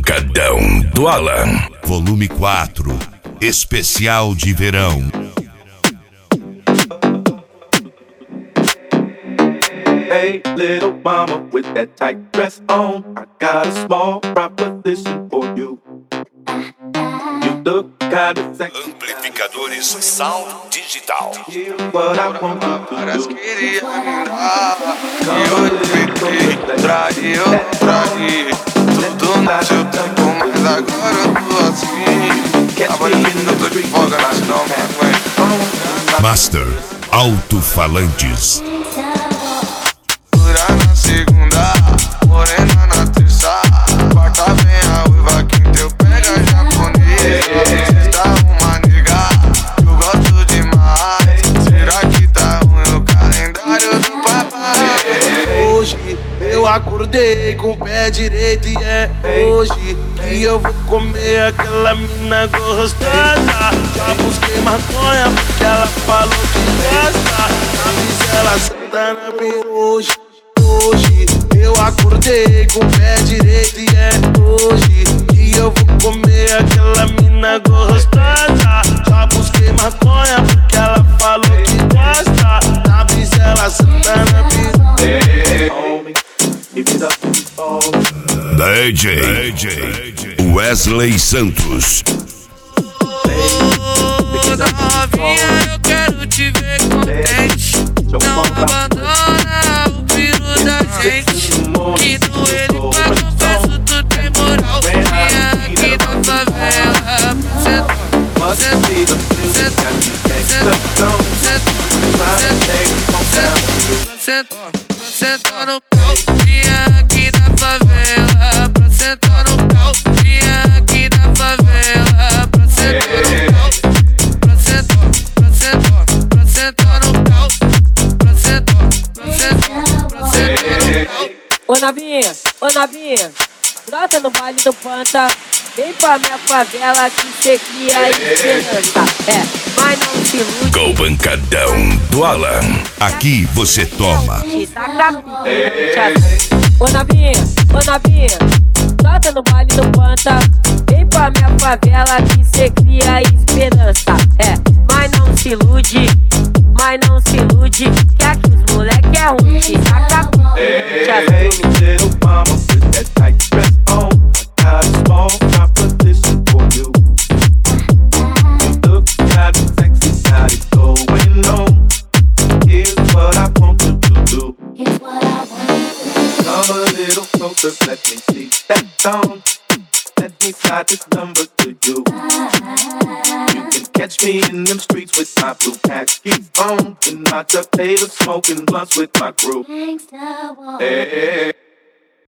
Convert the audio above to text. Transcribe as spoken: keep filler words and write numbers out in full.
Pancadão do Alan. Volume quatro, especial de verão. Hey, little mama, with that tight dress on, I got a small proposition for you. You look kinda sexy. Amplificadores Sound Digital. Here's what I want you to Parece do. que queria me dar e eu tentei trair, eu traí. Tudo no seu tempo, mas agora eu tô assim. Tava lindo, eu tô de folga, mas não me aguento. Master Alto-Falantes. Dura na segunda, morena na terça. Quarta vem a uiva, quinta eu pego a japonês. Sexta uma nega, eu gosto demais. Será que tá ruim o calendário do papai? Hoje eu acordei com o pé direito e é hoje que eu vou comer aquela mina gostosa. Já busquei maconha porque ela falou que gosta. A misela senta na peru hoje. Hoje eu acordei com o pé direito e é hoje que eu vou comer aquela mina gostosa. Já busquei maconha porque ela falou que gosta. Na brisa ela senta na peru. Hey, homie, give it up to the phone. D J, D J Wesley Santos. Novinha, eu quero te ver contente. Não abandona o piru da gente. Que do ele pra confesso tu tem moral. Vinha aqui da favela. Cê sentar no pau. Vinha aqui da favela. Pra sentar no pau. Vinha aqui da favela. Pra sentar no pau. Pra sentar, pra sentar, pra sentar no pau. Pra sentar, pra sentar, pra sentar no pau. Ô Nabinha, ô Nabinha, brota no baile do Panta. Vem pra minha favela que cê cria esperança. É, mas não se ilude. Com o Pancadão do Alan. Aqui você toma. Que tá capinha. Ô Nabinha, ô Nabinha, brota no baile do Panta. Vem pra minha favela que cê cria esperança. É, mas não se ilude, mas não se ilude. Que aqui os moleque é ruim. Que tá capinha. Hey, little mama, with that tight dress on, I got a small proposition for you. You look kinda sexy, got it going on. Here's what I want you to do. Come a little closer, let me see that thong. Let me slide this number to you. You can catch me in them streets with my blue khaki on, and my potato smoking blunts with my crew. Hey.